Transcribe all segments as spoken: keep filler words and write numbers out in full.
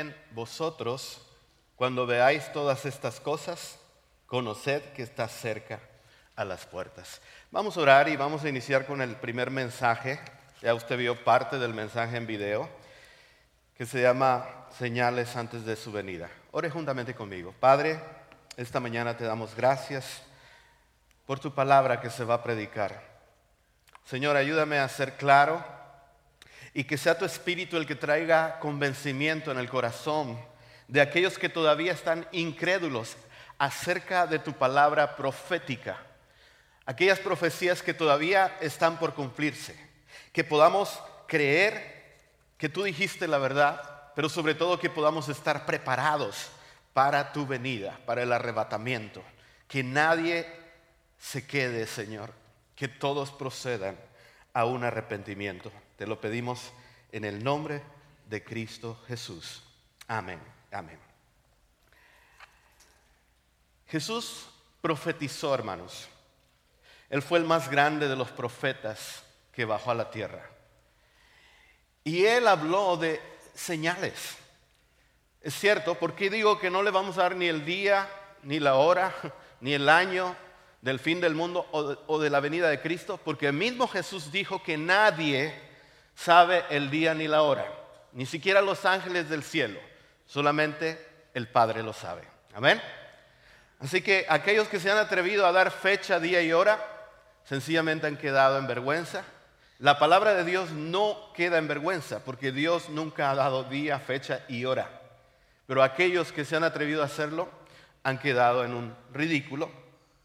también vosotros, cuando veáis todas estas cosas, conoced que está cerca a las puertas. Vamos a orar y vamos a iniciar con el primer mensaje. Ya usted vio parte del mensaje en video, que se llama Señales antes de su venida. Ore juntamente conmigo. Padre, esta mañana te damos gracias por tu palabra que se va a predicar. Señor, ayúdame a ser claro y que sea tu Espíritu el que traiga convencimiento en el corazón de aquellos que todavía están incrédulos acerca de tu palabra profética. Aquellas profecías que todavía están por cumplirse. Que podamos creer que tú dijiste la verdad, pero sobre todo que podamos estar preparados para tu venida, para el arrebatamiento. Que nadie se quede, Señor, que todos procedan a un arrepentimiento. Te lo pedimos en el nombre de Cristo Jesús. Amén, amén. Jesús profetizó, hermanos. Él fue el más grande de los profetas que bajó a la tierra. Y él habló de señales. Es cierto, ¿por qué digo que no le vamos a dar ni el día, ni la hora, ni el año del fin del mundo o de, o de la venida de Cristo? Porque el mismo Jesús dijo que nadie sabe el día ni la hora, ni siquiera los ángeles del cielo, solamente el Padre lo sabe. Amén. Así que aquellos que se han atrevido a dar fecha, día y hora, sencillamente han quedado en vergüenza. La palabra de Dios no queda en vergüenza, porque Dios nunca ha dado día, fecha y hora. Pero aquellos que se han atrevido a hacerlo han quedado en un ridículo.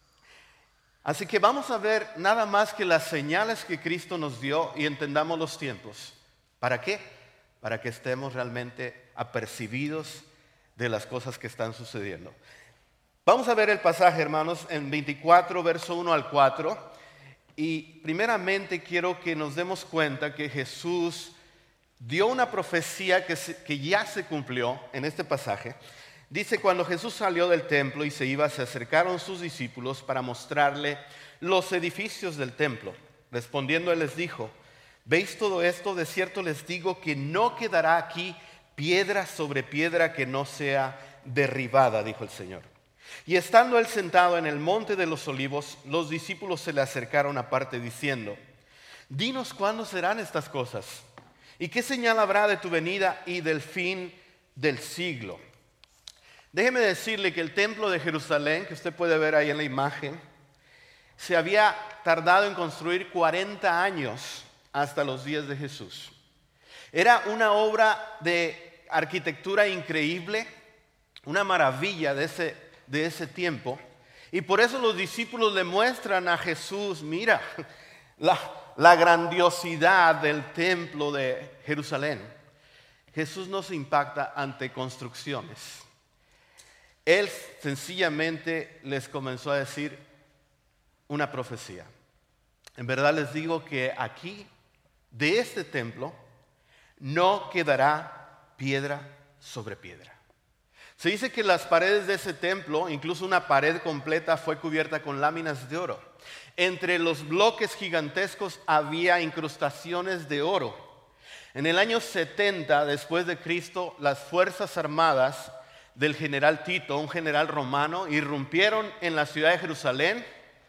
Así que vamos a ver nada más que las señales que Cristo nos dio y entendamos los tiempos. ¿Para qué? Para que estemos realmente apercibidos de las cosas que están sucediendo. Vamos a ver el pasaje, hermanos, en veinticuatro, verso uno al cuatro. Y primeramente quiero que nos demos cuenta que Jesús dio una profecía que, se, que ya se cumplió en este pasaje. Dice, cuando Jesús salió del templo y se iba, se acercaron sus discípulos para mostrarle los edificios del templo. Respondiendo, él les dijo, ¿veis todo esto? De cierto les digo que no quedará aquí piedra sobre piedra que no sea derribada, dijo el Señor. Y estando él sentado en el monte de los olivos, los discípulos se le acercaron aparte diciendo, dinos cuándo serán estas cosas, y qué señal habrá de tu venida y del fin del siglo. Déjeme decirle que el templo de Jerusalén, que usted puede ver ahí en la imagen, se había tardado en construir cuarenta años hasta los días de Jesús. Era una obra de arquitectura increíble, una maravilla de ese, de ese tiempo. Y por eso los discípulos le muestran a Jesús, mira, la, la grandiosidad del templo de Jerusalén. Jesús no se impacta ante construcciones. Él sencillamente les comenzó a decir una profecía. En verdad les digo que aquí, de este templo, no quedará piedra sobre piedra. Se dice que las paredes de ese templo, incluso una pared completa, fue cubierta con láminas de oro. Entre los bloques gigantescos había incrustaciones de oro. En el año setenta después de Cristo, las fuerzas armadas del general Tito, un general romano, irrumpieron en la ciudad de Jerusalén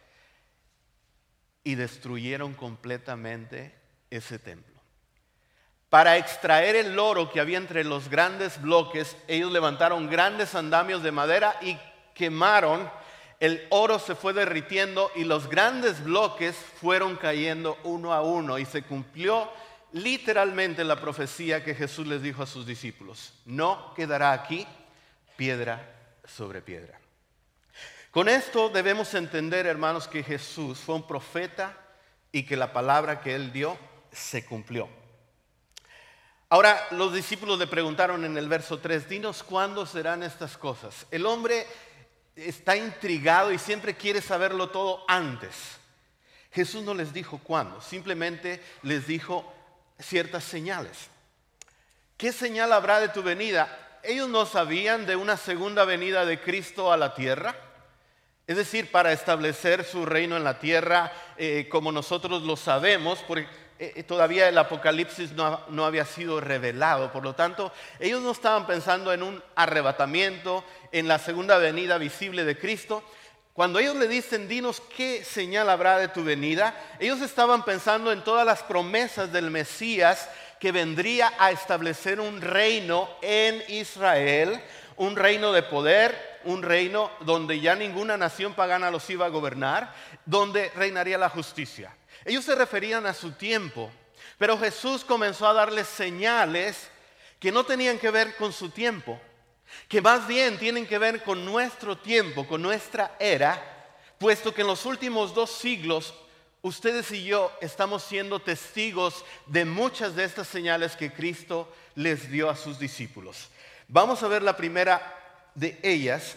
y destruyeron completamente ese templo. Para extraer el oro que había entre los grandes bloques, ellos levantaron grandes andamios de madera y quemaron. El oro se fue derritiendo y los grandes bloques fueron cayendo uno a uno, y se cumplió literalmente la profecía que Jesús les dijo a sus discípulos: no quedará aquí piedra sobre piedra. Con esto debemos entender, hermanos, que Jesús fue un profeta y que la palabra que él dio se cumplió. Ahora los discípulos le preguntaron en el verso tres, dinos cuándo serán estas cosas. El hombre está intrigado y siempre quiere saberlo todo antes. Jesús no les dijo cuándo, simplemente les dijo ciertas señales. ¿Qué señal habrá de tu venida? Ellos no sabían de una segunda venida de Cristo a la tierra, es decir, para establecer su reino en la tierra, eh, como nosotros lo sabemos, porque eh, todavía el Apocalipsis no, no había sido revelado. Por lo tanto, ellos no estaban pensando en un arrebatamiento, en la segunda venida visible de Cristo. Cuando ellos le dicen, dinos qué señal habrá de tu venida, ellos estaban pensando en todas las promesas del Mesías que vendría a establecer un reino en Israel, un reino de poder, un reino donde ya ninguna nación pagana los iba a gobernar, donde reinaría la justicia. Ellos se referían a su tiempo, pero Jesús comenzó a darles señales que no tenían que ver con su tiempo, que más bien tienen que ver con nuestro tiempo, con nuestra era, puesto que en los últimos dos siglos ustedes y yo estamos siendo testigos de muchas de estas señales que Cristo les dio a sus discípulos. Vamos a ver la primera de ellas.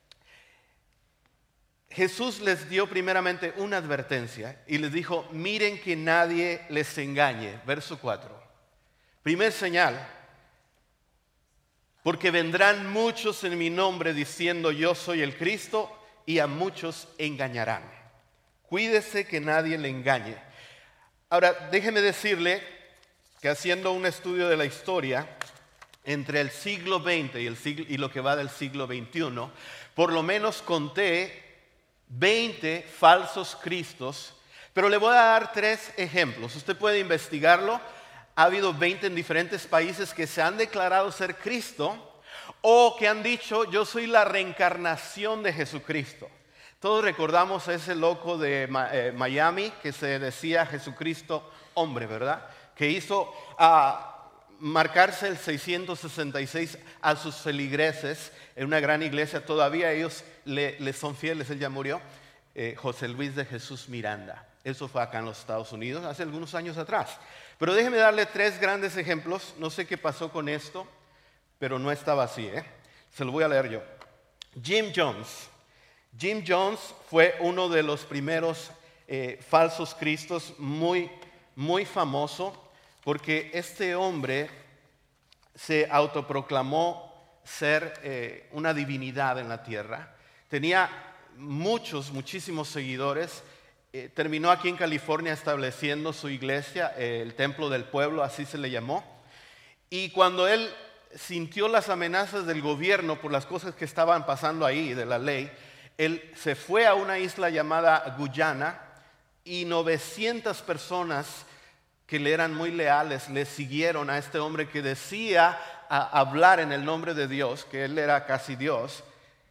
Jesús les dio primeramente una advertencia y les dijo, miren que nadie les engañe. Verso cuatro. Primer señal. Porque vendrán muchos en mi nombre diciendo yo soy el Cristo y a muchos engañarán. Cuídese que nadie le engañe. Ahora, déjeme decirle que haciendo un estudio de la historia, entre el siglo veinte y, el siglo, y lo que va del siglo veintiuno, por lo menos conté veinte falsos cristos, pero le voy a dar tres ejemplos. Usted puede investigarlo. Ha habido veinte en diferentes países que se han declarado ser Cristo o que han dicho yo soy la reencarnación de Jesucristo. Todos recordamos a ese loco de eh, Miami que se decía Jesucristo hombre, ¿verdad? Que hizo uh, marcarse el seiscientos sesenta y seis a sus feligreses en una gran iglesia. Todavía ellos le, le son fieles, él ya murió. Eh, José Luis de Jesús Miranda. Eso fue acá en los Estados Unidos hace algunos años atrás. Pero déjeme darle tres grandes ejemplos. No sé qué pasó con esto, pero no estaba así, ¿eh? Se lo voy a leer yo. Jim Jones. Jim Jones fue uno de los primeros eh, falsos cristos, muy, muy famoso, porque este hombre se autoproclamó ser eh, una divinidad en la tierra. Tenía muchos, muchísimos seguidores. Eh, terminó aquí en California estableciendo su iglesia, eh, el Templo del Pueblo, así se le llamó. Y cuando él sintió las amenazas del gobierno por las cosas que estaban pasando ahí, de la ley, él se fue a una isla llamada Guyana y novecientas personas que le eran muy leales le siguieron a este hombre que decía a hablar en el nombre de Dios, que él era casi Dios.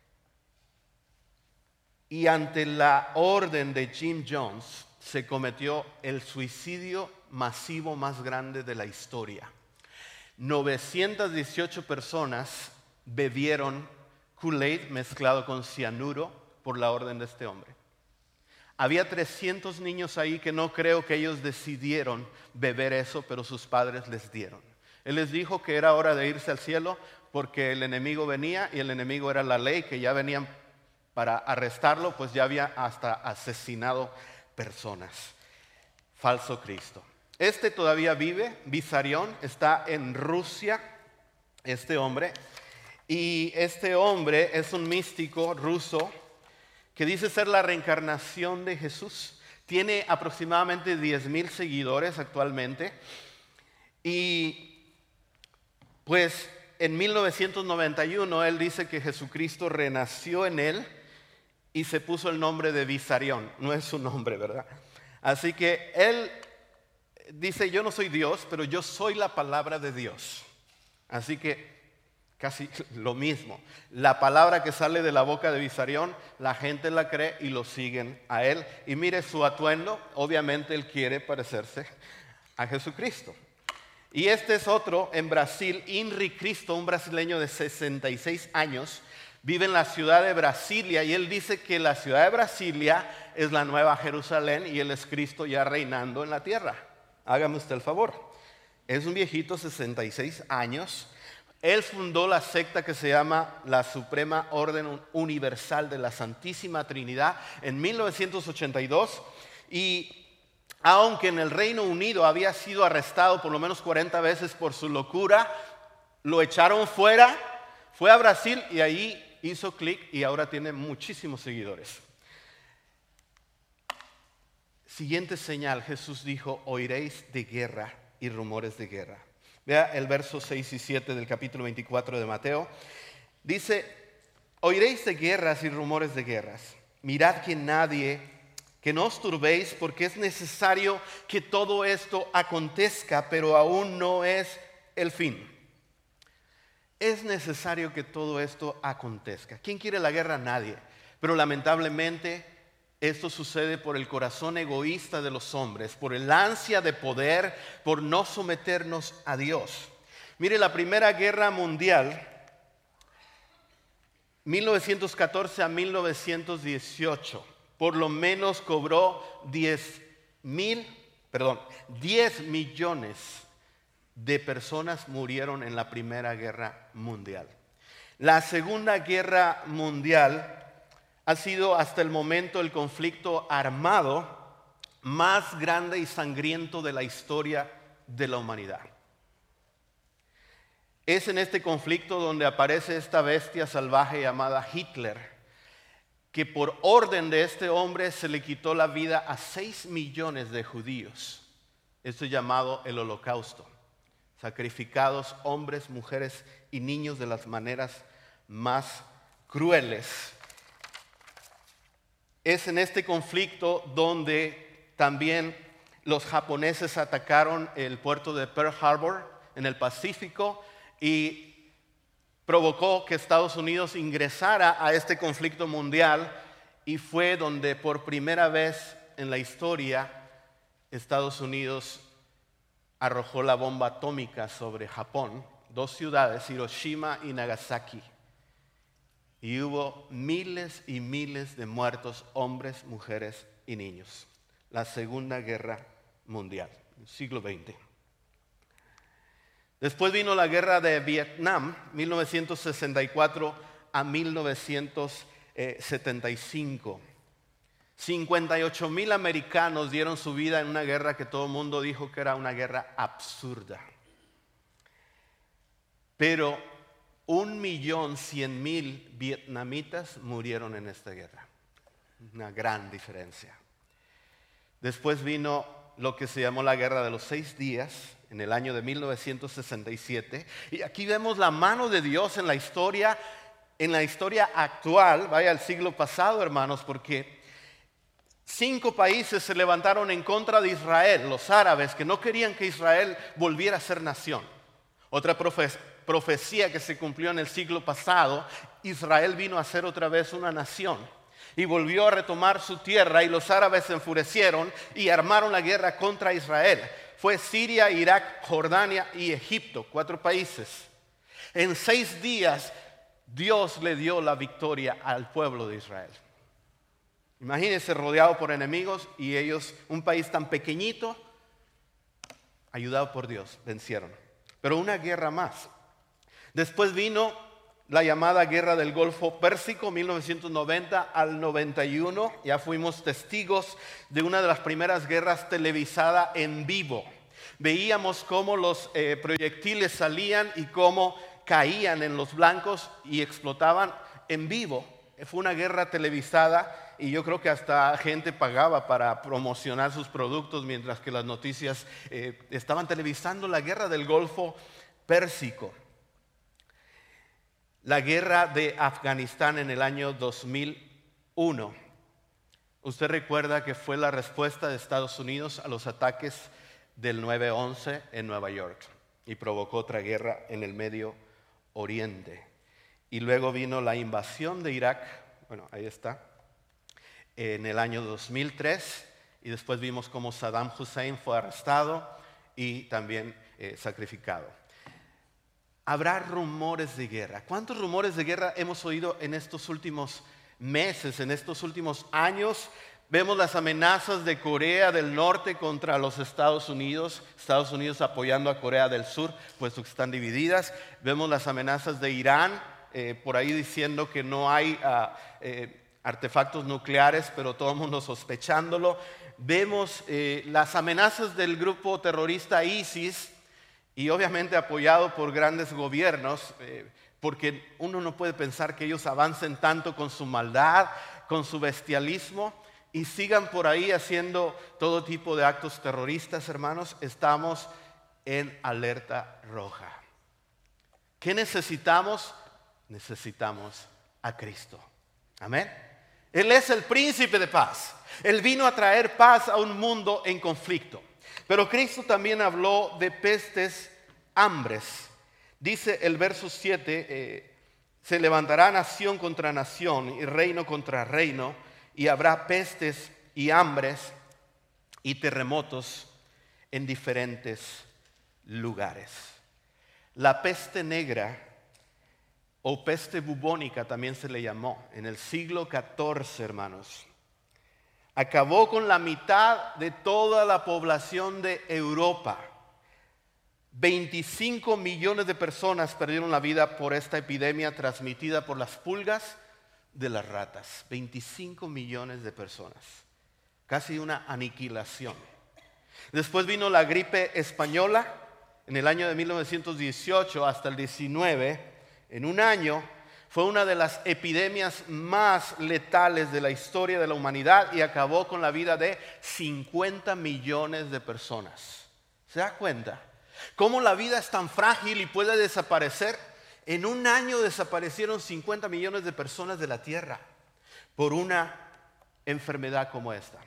Y ante la orden de Jim Jones se cometió el suicidio masivo más grande de la historia. novecientas dieciocho personas bebieron Kool-Aid mezclado con cianuro por la orden de este hombre. Había trescientos niños ahí que no creo que ellos decidieron beber eso, pero sus padres les dieron. Él les dijo que era hora de irse al cielo porque el enemigo venía y el enemigo era la ley, que ya venían para arrestarlo, pues ya había hasta asesinado personas. Falso Cristo. Este todavía vive, Vissarion, está en Rusia, este hombre. Y este hombre es un místico ruso que dice ser la reencarnación de Jesús. Tiene aproximadamente diez mil seguidores actualmente. Y pues en mil novecientos noventa y uno él dice que Jesucristo renació en él y se puso el nombre de Vissarion. No es su nombre, ¿verdad? Así que él dice, yo no soy Dios, pero yo soy la palabra de Dios. Así que casi lo mismo. La palabra que sale de la boca de Vissarion, la gente la cree y lo siguen a él. Y mire su atuendo, obviamente él quiere parecerse a Jesucristo. Y este es otro en Brasil, Inri Cristo, un brasileño de sesenta y seis años, vive en la ciudad de Brasilia y él dice que la ciudad de Brasilia es la nueva Jerusalén y él es Cristo ya reinando en la tierra. Hágame usted el favor. Es un viejito, sesenta y seis años. Él fundó la secta que se llama la Suprema Orden Universal de la Santísima Trinidad en mil novecientos ochenta y dos y aunque en el Reino Unido había sido arrestado por lo menos cuarenta veces por su locura, lo echaron fuera, fue a Brasil y ahí hizo clic y ahora tiene muchísimos seguidores. siguiente señal, Jesús dijo, oiréis de guerra y rumores de guerra. Vea el verso seis y siete del capítulo veinticuatro de Mateo. Dice, oiréis de guerras y rumores de guerras. Mirad que nadie, que no os turbéis, porque es necesario que todo esto acontezca, pero aún no es el fin. Es necesario que todo esto acontezca. ¿Quién quiere la guerra? Nadie. Pero lamentablemente esto sucede por el corazón egoísta de los hombres, por el ansia de poder, por no someternos a Dios. Mire, la Primera Guerra Mundial, mil novecientos catorce a mil novecientos dieciocho, por lo menos cobró diez mil, perdón, diez millones de personas murieron en la Primera Guerra Mundial. La Segunda Guerra Mundial ha sido hasta el momento el conflicto armado más grande y sangriento de la historia de la humanidad. Es en este conflicto donde aparece esta bestia salvaje llamada Hitler, que por orden de este hombre se le quitó la vida a seis millones de judíos. Esto es llamado el Holocausto. Sacrificados hombres, mujeres y niños de las maneras más crueles. Es en este conflicto donde también los japoneses atacaron el puerto de Pearl Harbor en el Pacífico y provocó que Estados Unidos ingresara a este conflicto mundial, y fue donde por primera vez en la historia Estados Unidos arrojó la bomba atómica sobre Japón, dos ciudades, Hiroshima y Nagasaki. Y hubo miles y miles de muertos, hombres, mujeres y niños. La Segunda Guerra Mundial, siglo veinte. Después vino la Guerra de Vietnam, mil novecientos sesenta y cuatro a mil novecientos setenta y cinco. cincuenta y ocho mil americanos dieron su vida en una guerra que todo el mundo dijo que era una guerra absurda. Pero un millón cien mil vietnamitas murieron en esta guerra. Una gran diferencia. Después vino lo que se llamó la Guerra de los Seis Días, en el año de mil novecientos sesenta y siete. Y aquí vemos la mano de Dios en la historia, en la historia actual, vaya al siglo pasado, hermanos, porque cinco países se levantaron en contra de Israel, los árabes, que no querían que Israel volviera a ser nación. Otra profecía. Profecía que se cumplió en el siglo pasado, Israel vino a ser otra vez una nación y volvió a retomar su tierra, y los árabes se enfurecieron y armaron la guerra contra Israel. Fue Siria, Irak, Jordania y Egipto, cuatro países. En seis días Dios le dio la victoria al pueblo de Israel. Imagínense rodeado por enemigos y ellos, un país tan pequeñito, ayudado por Dios, vencieron. Pero una guerra más. Después vino la llamada Guerra del Golfo Pérsico, mil novecientos noventa al noventa y uno. Ya fuimos testigos de una de las primeras guerras televisadas en vivo. Veíamos cómo los eh, proyectiles salían y cómo caían en los blancos y explotaban en vivo. Fue una guerra televisada y yo creo que hasta gente pagaba para promocionar sus productos, mientras que las noticias eh, estaban televisando la Guerra del Golfo Pérsico. La guerra de Afganistán en el año dos mil uno. Usted recuerda que fue la respuesta de Estados Unidos a los ataques del nueve once en Nueva York y provocó otra guerra en el Medio Oriente. Y luego vino la invasión de Irak, bueno, ahí está, en el año dos mil tres, y después vimos cómo Saddam Hussein fue arrestado y también eh, sacrificado. Habrá rumores de guerra. ¿Cuántos rumores de guerra hemos oído en estos últimos meses, en estos últimos años? Vemos las amenazas de Corea del Norte contra los Estados Unidos, Estados Unidos apoyando a Corea del Sur, puesto que están divididas. Vemos las amenazas de Irán, eh, por ahí diciendo que no hay uh, eh, artefactos nucleares, pero todo el mundo sospechándolo. Vemos eh, las amenazas del grupo terrorista ISIS, y obviamente apoyado por grandes gobiernos, eh, porque uno no puede pensar que ellos avancen tanto con su maldad, con su bestialismo. y sigan por ahí haciendo todo tipo de actos terroristas, hermanos, estamos en alerta roja. ¿Qué necesitamos? Necesitamos a Cristo. Amén. Él es el príncipe de paz. Él vino a traer paz a un mundo en conflicto. Pero Cristo también habló de pestes, hambres. Dice el verso siete, eh, se levantará nación contra nación y reino contra reino, y habrá pestes y hambres y terremotos en diferentes lugares. La peste negra o peste bubónica también se le llamó en el siglo catorce, hermanos. Acabó con la mitad de toda la población de Europa. veinticinco millones de personas perdieron la vida por esta epidemia transmitida por las pulgas de las ratas. veinticinco millones de personas. Casi una aniquilación. Después vino la gripe española en el año de mil novecientos dieciocho hasta el diecinueve. En un año fue una de las epidemias más letales de la historia de la humanidad y acabó con la vida de cincuenta millones de personas. ¿Se da cuenta? ¿Cómo la vida es tan frágil y puede desaparecer? En un año desaparecieron cincuenta millones de personas de la tierra por una enfermedad como esta,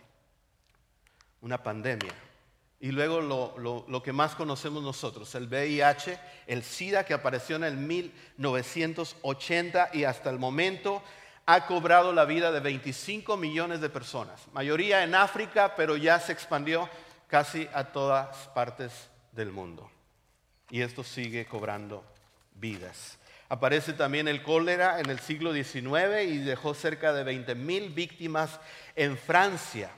una pandemia. Y luego lo, lo, lo que más conocemos nosotros, el V I H, el SIDA, que apareció en el mil novecientos ochenta y hasta el momento ha cobrado la vida de veinticinco millones de personas. Mayoría en África, pero ya se expandió casi a todas partes del mundo. Y esto sigue cobrando vidas. Aparece también el cólera en el siglo diecinueve y dejó cerca de veinte mil víctimas en Francia.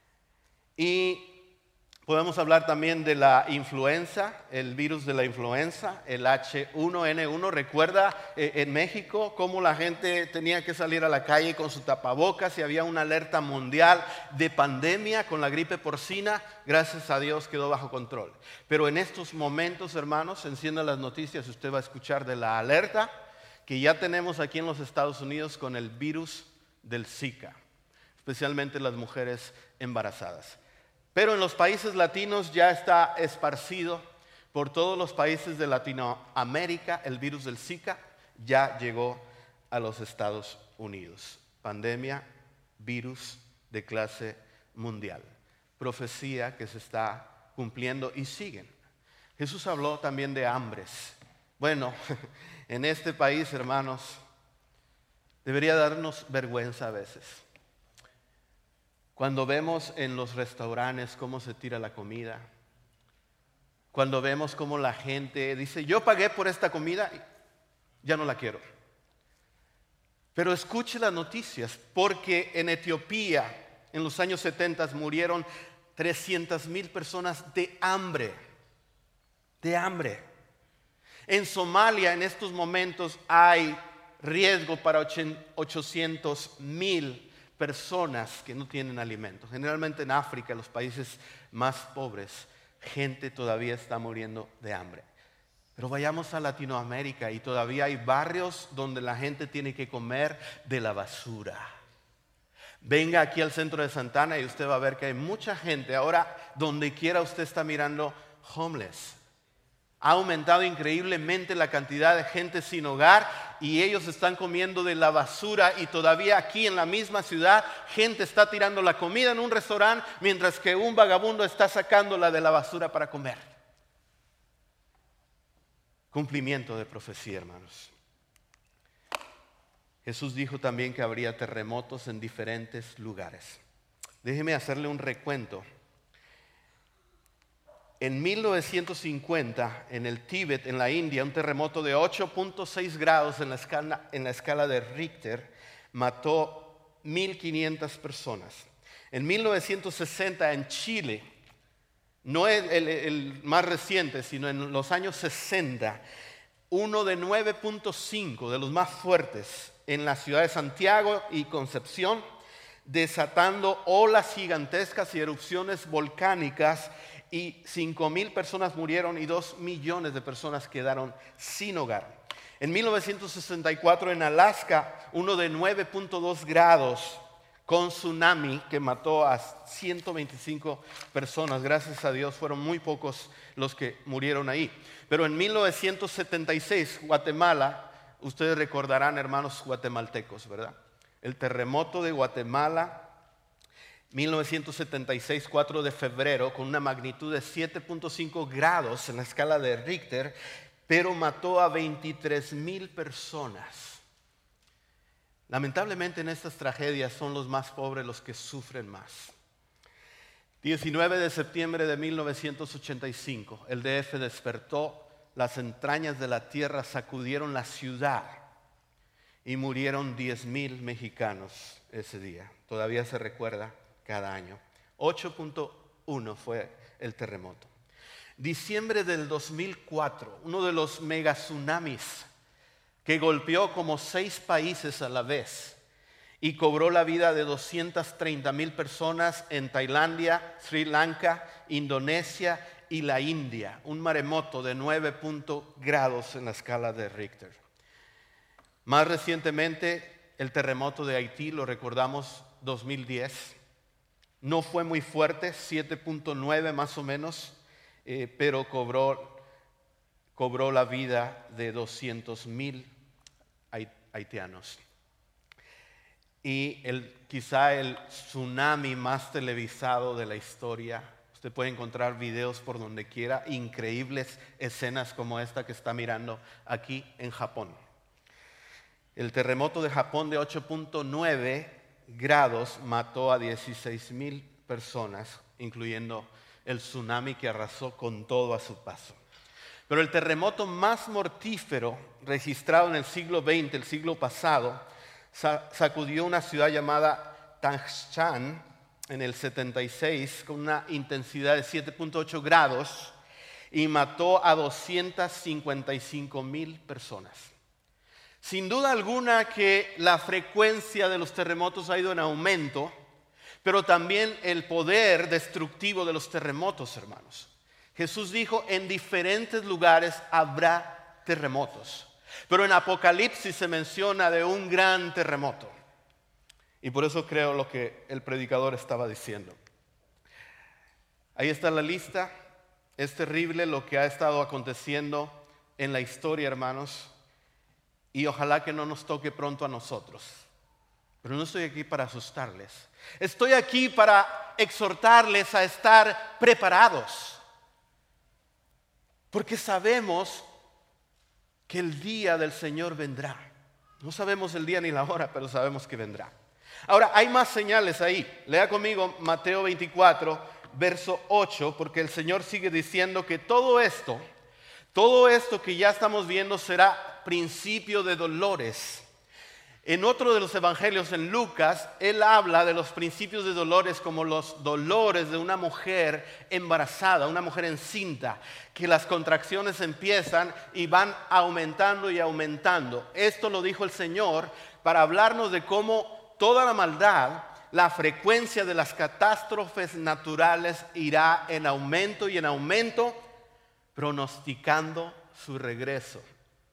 Y podemos hablar también de la influenza, el virus de la influenza, el H uno N uno. Recuerda eh, en México cómo la gente tenía que salir a la calle con su tapabocas y había una alerta mundial de pandemia con la gripe porcina. Gracias a Dios quedó bajo control. Pero en estos momentos, hermanos, enciendan las noticias, usted va a escuchar de la alerta que ya tenemos aquí en los Estados Unidos con el virus del Zika, especialmente las mujeres embarazadas. Pero en los países latinos ya está esparcido por todos los países de Latinoamérica. El virus del Zika ya llegó a los Estados Unidos. Pandemia, virus de clase mundial. Profecía que se está cumpliendo y siguen. Jesús habló también de hambres. Bueno, en este país, hermanos, debería darnos vergüenza a veces. Cuando vemos en los restaurantes cómo se tira la comida, cuando vemos cómo la gente dice, yo pagué por esta comida, ya no la quiero. Pero escuche las noticias, porque en Etiopía, en los años setenta, murieron trescientas mil personas de hambre, de hambre. En Somalia, en estos momentos, hay riesgo para ochocientos mil personas que no tienen alimento. Generalmente en África, en los países más pobres, gente todavía está muriendo de hambre. Pero vayamos a Latinoamérica y todavía hay barrios donde la gente tiene que comer de la basura. Venga aquí al centro de Santana y usted va a ver que hay mucha gente. Ahora, donde quiera usted está mirando homeless. Ha aumentado increíblemente la cantidad de gente sin hogar y ellos están comiendo de la basura, y todavía aquí en la misma ciudad gente está tirando la comida en un restaurante mientras que un vagabundo está sacándola de la basura para comer. Cumplimiento de profecía, hermanos. Jesús dijo también que habría terremotos en diferentes lugares. Déjeme hacerle un recuento. En mil novecientos cincuenta, en el Tíbet, en la India, un terremoto de ocho punto seis grados en la escala, en la escala de Richter mató mil quinientas personas. En mil novecientos sesenta, en Chile, no el, el, el más reciente, sino en los años sesenta, uno de nueve punto cinco, de los más fuertes, en la ciudad de Santiago y Concepción, desatando olas gigantescas y erupciones volcánicas, y cinco mil personas murieron y dos millones de personas quedaron sin hogar. En mil novecientos sesenta y cuatro, en Alaska, uno de nueve punto dos grados con tsunami que mató a ciento veinticinco personas. Gracias a Dios fueron muy pocos los que murieron ahí. Pero en mil novecientos setenta y seis, Guatemala, ustedes recordarán, hermanos guatemaltecos, ¿verdad? El terremoto de Guatemala, mil novecientos setenta y seis, cuatro de febrero, con una magnitud de siete punto cinco grados en la escala de Richter, pero mató a veintitrés mil personas. Lamentablemente en estas tragedias son los más pobres los que sufren más. diecinueve de septiembre de mil novecientos ochenta y cinco, el D F despertó, las entrañas de la tierra sacudieron la ciudad y murieron diez mil mexicanos ese día. Todavía se recuerda cada año. ocho punto uno fue el terremoto. Diciembre del dos mil cuatro, uno de los megatsunamis que golpeó como seis países a la vez y cobró la vida de doscientas treinta mil personas en Tailandia, Sri Lanka, Indonesia y la India. Un maremoto de nueve grados en la escala de Richter. Más recientemente, el terremoto de Haití, lo recordamos, dos mil diez. No fue muy fuerte, siete punto nueve más o menos, eh, pero cobró, cobró la vida de doscientos mil haitianos. Y el, quizá el tsunami más televisado de la historia. Usted puede encontrar videos por donde quiera, increíbles escenas como esta que está mirando aquí en Japón. El terremoto de Japón de ocho punto nueve grados mató a dieciséis mil personas, incluyendo el tsunami que arrasó con todo a su paso. Pero el terremoto más mortífero registrado en el siglo veinte, el siglo pasado, sacudió una ciudad llamada Tangshan en el setenta y seis con una intensidad de siete punto ocho grados y mató a doscientas cincuenta y cinco mil personas. Sin duda alguna que la frecuencia de los terremotos ha ido en aumento, pero también el poder destructivo de los terremotos, hermanos. Jesús dijo, en diferentes lugares habrá terremotos. Pero en Apocalipsis se menciona de un gran terremoto. Y por eso creo lo que el predicador estaba diciendo. Ahí está la lista. Es terrible lo que ha estado aconteciendo en la historia, hermanos. Y ojalá que no nos toque pronto a nosotros. Pero no estoy aquí para asustarles. Estoy aquí para exhortarles a estar preparados. Porque sabemos que el día del Señor vendrá. No sabemos el día ni la hora, pero sabemos que vendrá. Ahora, hay más señales ahí. Lea conmigo Mateo veinticuatro, verso ocho, porque el Señor sigue diciendo que todo esto, todo esto que ya estamos viendo será principio de dolores. En otro de los evangelios, en Lucas, él habla de los principios de dolores como los dolores de una mujer embarazada, una mujer encinta, que las contracciones empiezan y van aumentando y aumentando. Esto lo dijo el Señor para hablarnos de cómo toda la maldad, la frecuencia de las catástrofes naturales irá en aumento y en aumento, pronosticando su regreso.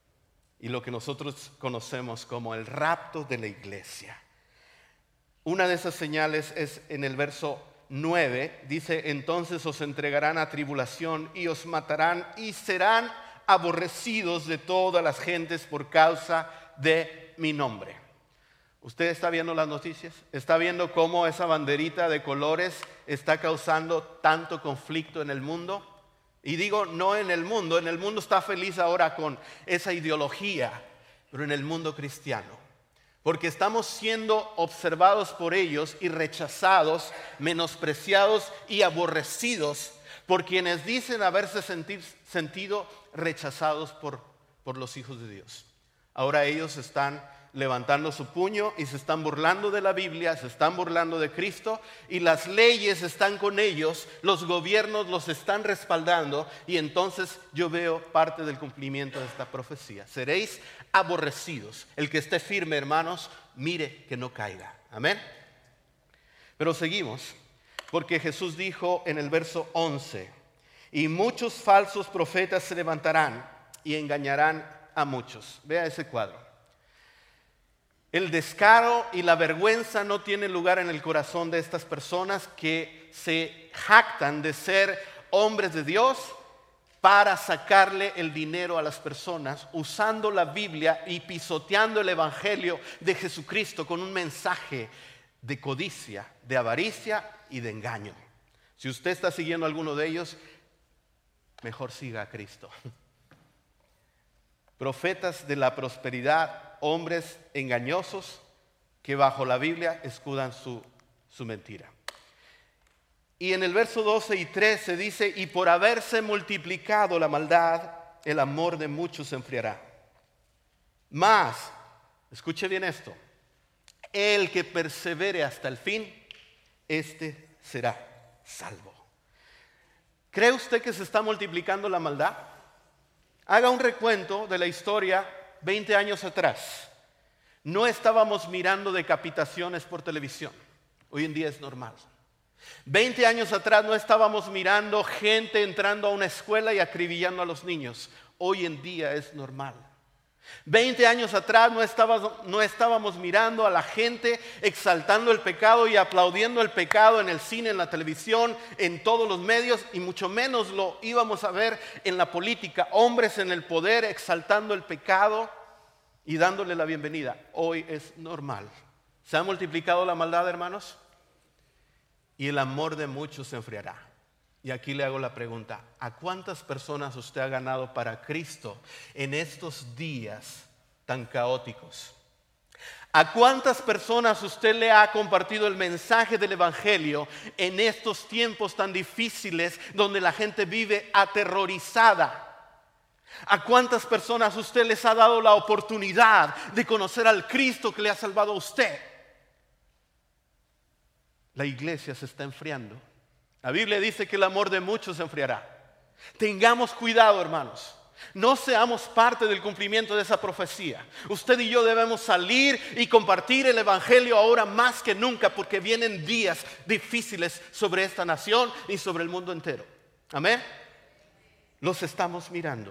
Y lo que nosotros conocemos como el rapto de la iglesia. Una de esas señales es en el verso nueve. Dice, entonces os entregarán a tribulación y os matarán y serán aborrecidos de todas las gentes por causa de mi nombre. ¿Usted está viendo las noticias? ¿Está viendo cómo esa banderita de colores está causando tanto conflicto en el mundo? Y digo, no en el mundo, en el mundo está feliz ahora con esa ideología, pero en el mundo cristiano. Porque estamos siendo observados por ellos y rechazados, menospreciados y aborrecidos por quienes dicen haberse sentir, sentido rechazados por, por los hijos de Dios. Ahora ellos están levantando su puño y se están burlando de la Biblia, se están burlando de Cristo y las leyes están con ellos, los gobiernos los están respaldando y entonces yo veo parte del cumplimiento de esta profecía. Seréis aborrecidos. El que esté firme, hermanos, mire que no caiga. Amén. Pero seguimos, porque Jesús dijo en el verso once, y muchos falsos profetas se levantarán y engañarán a muchos. Vea ese cuadro. El descaro y la vergüenza no tienen lugar en el corazón de estas personas que se jactan de ser hombres de Dios para sacarle el dinero a las personas, usando la Biblia y pisoteando el Evangelio de Jesucristo con un mensaje de codicia, de avaricia y de engaño. Si usted está siguiendo a alguno de ellos, mejor siga a Cristo. Profetas de la prosperidad, hombres engañosos que bajo la Biblia escudan su, su mentira. Y en el verso doce y trece dice, y por haberse multiplicado la maldad, el amor de muchos se enfriará. Mas, escuche bien esto, el que persevere hasta el fin, este será salvo. ¿Cree usted que se está multiplicando la maldad? Haga un recuento de la historia veinte años atrás. No estábamos mirando decapitaciones por televisión. Hoy en día es normal. veinte años atrás no estábamos mirando gente entrando a una escuela y acribillando a los niños. Hoy en día es normal. veinte años atrás no estábamos, no estábamos mirando a la gente exaltando el pecado y aplaudiendo el pecado en el cine, en la televisión, en todos los medios, y mucho menos lo íbamos a ver en la política. Hombres en el poder exaltando el pecado y dándole la bienvenida. Hoy es normal. ¿Se ha multiplicado la maldad, hermanos? Y el amor de muchos se enfriará. Y aquí le hago la pregunta, ¿a cuántas personas usted ha ganado para Cristo en estos días tan caóticos? ¿A cuántas personas usted le ha compartido el mensaje del Evangelio en estos tiempos tan difíciles donde la gente vive aterrorizada? ¿A cuántas personas usted les ha dado la oportunidad de conocer al Cristo que le ha salvado a usted? La iglesia se está enfriando. La Biblia dice que el amor de muchos se enfriará. Tengamos cuidado, hermanos. No seamos parte del cumplimiento de esa profecía. Usted y yo debemos salir y compartir el Evangelio ahora más que nunca, porque vienen días difíciles sobre esta nación y sobre el mundo entero. Amén. Los estamos mirando.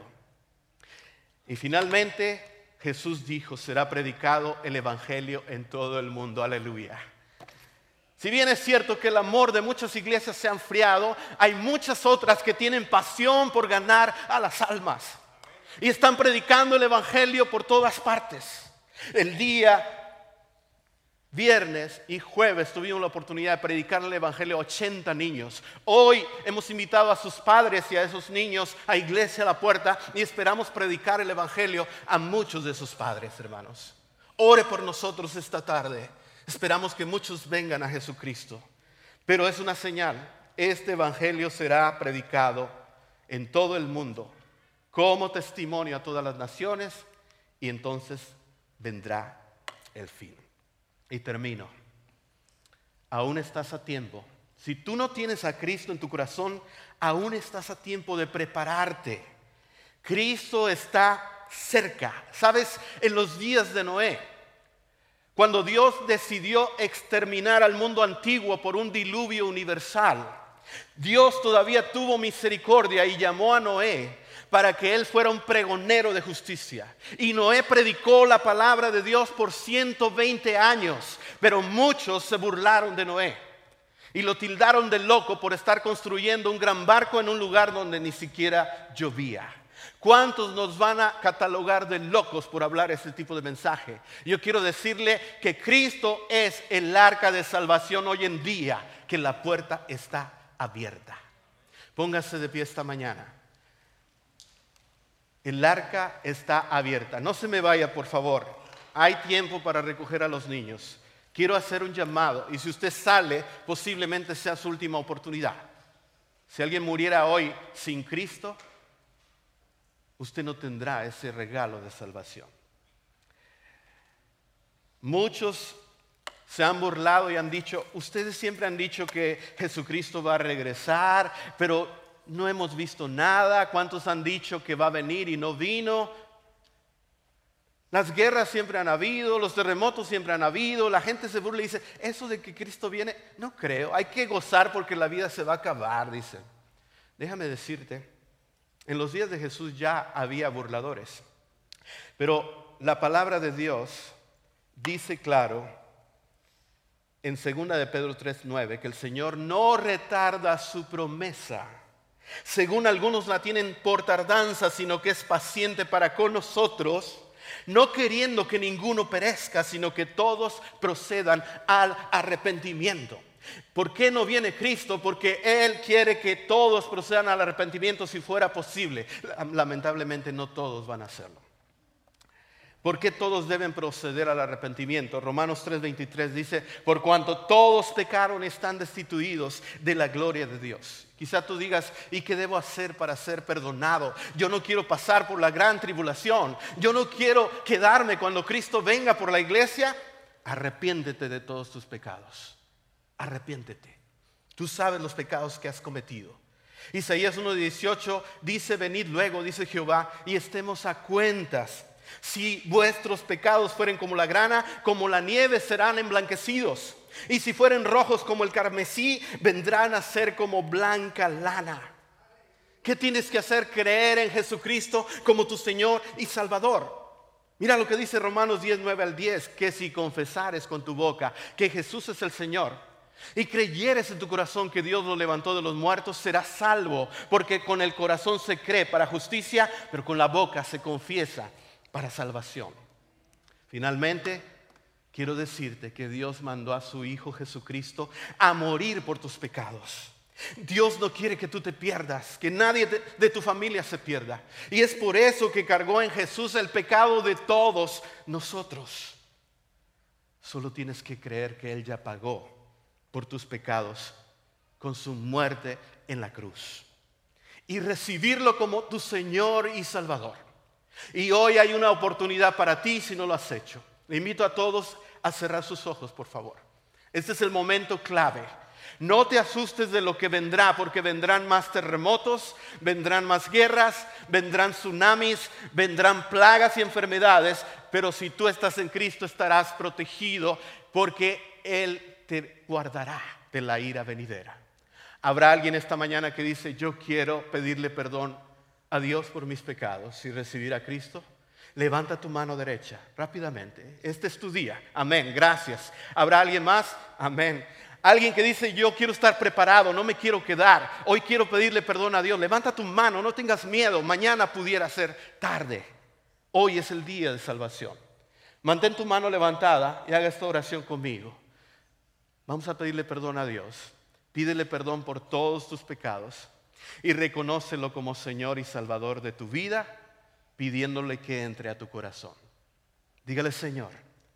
Y finalmente Jesús dijo, será predicado el Evangelio en todo el mundo. Aleluya. Si bien es cierto que el amor de muchas iglesias se ha enfriado, hay muchas otras que tienen pasión por ganar a las almas. Y están predicando el Evangelio por todas partes. El día viernes y jueves tuvimos la oportunidad de predicar el Evangelio a ochenta niños. Hoy hemos invitado a sus padres y a esos niños a Iglesia a la Puerta y esperamos predicar el Evangelio a muchos de sus padres, hermanos. Ore por nosotros esta tarde. Esperamos que muchos vengan a Jesucristo. Pero es una señal. Este Evangelio será predicado en todo el mundo como testimonio a todas las naciones y entonces vendrá el fin. Y termino. Aún estás a tiempo. Si tú no tienes a Cristo en tu corazón, aún estás a tiempo de prepararte. Cristo está cerca. ¿Sabes? En los días de Noé, cuando Dios decidió exterminar al mundo antiguo por un diluvio universal, Dios todavía tuvo misericordia y llamó a Noé para que él fuera un pregonero de justicia. Y Noé predicó la palabra de Dios por ciento veinte años, pero muchos se burlaron de Noé y lo tildaron de loco por estar construyendo un gran barco en un lugar donde ni siquiera llovía. ¿Cuántos nos van a catalogar de locos por hablar ese tipo de mensaje? Yo quiero decirle que Cristo es el arca de salvación hoy en día, que la puerta está abierta. Póngase de pie esta mañana. El arca está abierta. No se me vaya, por favor. Hay tiempo para recoger a los niños. Quiero hacer un llamado. Y si usted sale, posiblemente sea su última oportunidad. Si alguien muriera hoy sin Cristo, usted no tendrá ese regalo de salvación. Muchos se han burlado y han dicho, ustedes siempre han dicho que Jesucristo va a regresar, pero no hemos visto nada. ¿Cuántos han dicho que va a venir y no vino? Las guerras siempre han habido, los terremotos siempre han habido. La gente se burla y dice, eso de que Cristo viene, no creo. Hay que gozar porque la vida se va a acabar, dicen. Déjame decirte, en los días de Jesús ya había burladores, pero la palabra de Dios dice claro en segunda de Pedro tres nueve que el Señor no retarda su promesa, según algunos la tienen por tardanza, sino que es paciente para con nosotros, no queriendo que ninguno perezca, sino que todos procedan al arrepentimiento. ¿Por qué no viene Cristo? Porque Él quiere que todos procedan al arrepentimiento si fuera posible. Lamentablemente no todos van a hacerlo. ¿Por qué todos deben proceder al arrepentimiento? Romanos tres veintitrés dice, por cuanto todos pecaron y están destituidos de la gloria de Dios. Quizá tú digas, ¿y qué debo hacer para ser perdonado? Yo no quiero pasar por la gran tribulación. Yo no quiero quedarme cuando Cristo venga por la iglesia. Arrepiéntete de todos tus pecados. Arrepiéntete. Tú sabes los pecados que has cometido. Isaías uno dieciocho dice, venid luego, dice Jehová, y estemos a cuentas. Si vuestros pecados fueren como la grana, como la nieve serán emblanquecidos. Y si fueren rojos como el carmesí, vendrán a ser como blanca lana. ¿Qué tienes que hacer? Creer en Jesucristo como tu Señor y Salvador. Mira lo que dice Romanos diez, nueve al diez, que si confesares con tu boca que Jesús es el Señor y creyeres en tu corazón que Dios lo levantó de los muertos, serás salvo, porque con el corazón se cree para justicia, pero con la boca se confiesa para salvación. Finalmente, quiero decirte que Dios mandó a su Hijo Jesucristo a morir por tus pecados. Dios no quiere que tú te pierdas, que nadie de, de tu familia se pierda. Y es por eso que cargó en Jesús el pecado de todos nosotros. Solo tienes que creer que Él ya pagó por tus pecados con su muerte en la cruz. Y recibirlo como tu Señor y Salvador. Y hoy hay una oportunidad para ti si no lo has hecho. Le invito a todos a cerrar sus ojos, por favor. Este es el momento clave. No te asustes de lo que vendrá, porque vendrán más terremotos, vendrán más guerras, vendrán tsunamis, vendrán plagas y enfermedades. Pero si tú estás en Cristo estarás protegido, porque Él te guardará de la ira venidera. Habrá alguien esta mañana que dice, yo quiero pedirle perdón a Dios por mis pecados y recibir a Cristo. Levanta tu mano derecha rápidamente. Este es tu día. Amén, gracias. ¿Habrá alguien más? Amén. Alguien que dice, yo quiero estar preparado, no me quiero quedar. Hoy quiero pedirle perdón a Dios. Levanta tu mano, no tengas miedo. Mañana pudiera ser tarde. Hoy es el día de salvación. Mantén tu mano levantada y haga esta oración conmigo. Vamos a pedirle perdón a Dios. Pídele perdón por todos tus pecados. Y reconócelo como Señor y Salvador de tu vida, pidiéndole que entre a tu corazón. Dígale, Señor,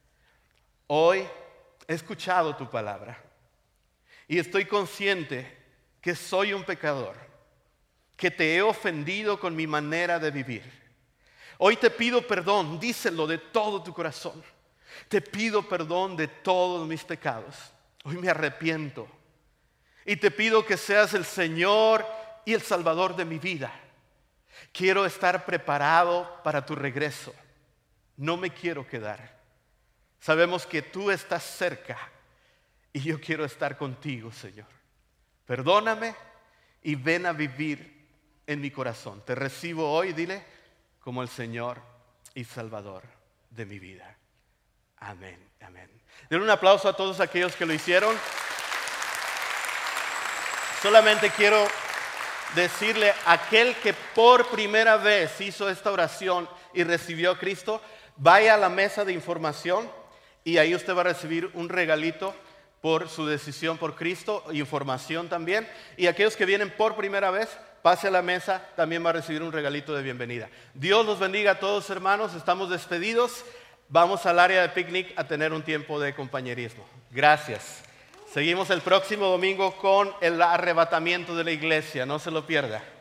hoy he escuchado tu palabra y estoy consciente que soy un pecador, que te he ofendido con mi manera de vivir. Hoy te pido perdón, díselo de todo tu corazón. Te pido perdón de todos mis pecados. Hoy me arrepiento y te pido que seas el Señor y el Salvador de mi vida. Quiero estar preparado para tu regreso. No me quiero quedar. Sabemos que tú estás cerca y yo quiero estar contigo, Señor. Perdóname y ven a vivir en mi corazón. Te recibo hoy, dile, como el Señor y Salvador de mi vida. Amén, amén. Den un aplauso a todos aquellos que lo hicieron. Solamente quiero decirle a aquel que por primera vez hizo esta oración y recibió a Cristo, vaya a la mesa de información y ahí usted va a recibir un regalito por su decisión por Cristo, información también. Y aquellos que vienen por primera vez, pase a la mesa, también va a recibir un regalito de bienvenida. Dios los bendiga a todos, hermanos, estamos despedidos. Vamos al área de picnic a tener un tiempo de compañerismo. Gracias. Seguimos el próximo domingo con el arrebatamiento de la iglesia, no se lo pierda.